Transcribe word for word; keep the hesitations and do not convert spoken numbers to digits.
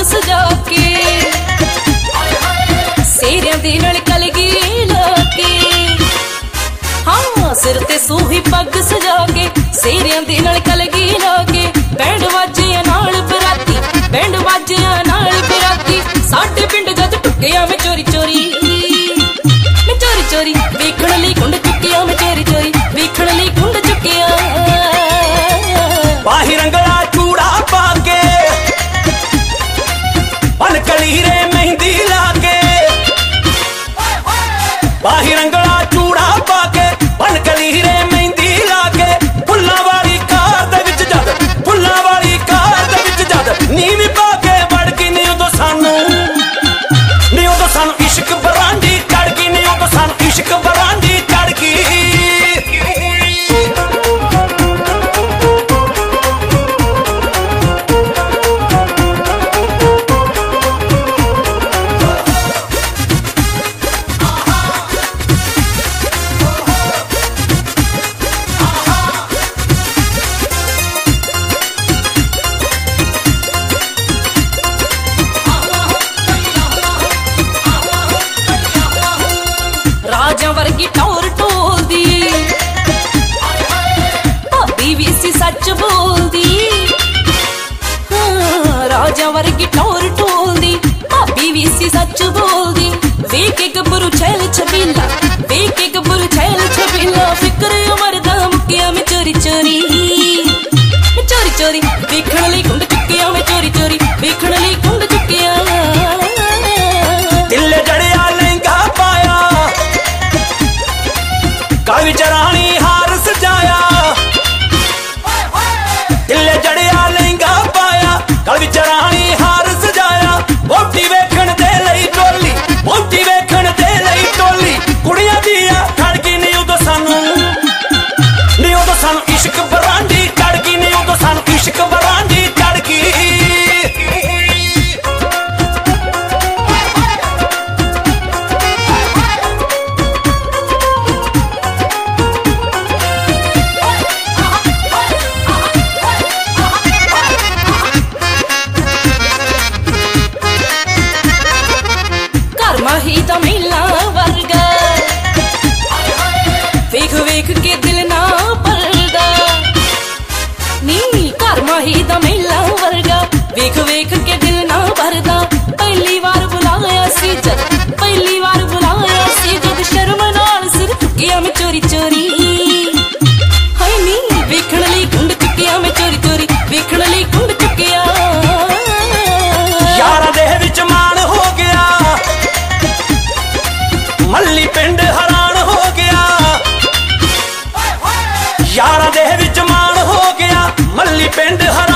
सजा के सेरियां दे नाल कलगी ला के हाँ सिर ते सूही पग सजा के सेरियां दे नाल कलगी ला के बैंड वाजियां नाल बराती बैंड वाजियां नाल बराती साडे पिंड जद टुकिया मैं चोरी चोरी मैं चोरी चोरी वेखण लई कुंड चुकिया मैं चोरी चोरी वेखण लई कुंड चुकिया बाही रंगला चूड़ा पाके पन कलीरे मेहंदी लाके बाही रंगला चूड़ा पाके पन कलीरे मेहंदी लाके फुल्लां वाली कार दे विच जद फुल्लां वाली कार दे विच जद नीवी पाके वड़ गई नी उदों सानू नी उदों सानू इश्क बरांडी चढ़ गई नी उदों सानू इश्क बरांडी चढ़ गई राजा वर्गी टौर टोलदी भाभी भी सी सच बोलदी हाँ, राजा वर्गी टौर टोलदी भाभी भी सी सच बोलदी वेख के गबरू छैल छबीला वेख के गबरू छैल छबीला फिक्र उमर दा मुकिया मैं चोरी चोरी मैं चोरी चोरी वेखण लई कुंड चुकिया मैं चोरी चोरी वेखण लई कुंड चुकिया दिल जड़िया लहंगा पाया कल चरानी हार सजाया दिल जड़िया लहंगा पाया कल चरानी हार सजाया वोटी वेखण दे लई टोली वोटी वेखण दे लई टोली कुड़ियां दिया खड़की नी उदों सानू नी उदों सानू इश्क बरांडी चढ़ गई नी उदों सानू इश्क बरांडी चढ़ गई ही दा मेला वर्गा वेख वेख के दिल ना भरदा नी घर माही दा मेला वर्गा वेख वेख के दिल ना भरदा पहली बार बुलाया सी जद पहली बार बुलाया सी जद शर्म नाल सिर चुकिया मैं चोरी चोरी हाय नी वेखण लई कुंड चुकिया मैं चोरी चोरी वेखण लई कुंड चुकिया यारा दे विच मान हो गया मल्ली पिंड हैरान हो गया यारा दे विच मान हो गया मल्ली पिंड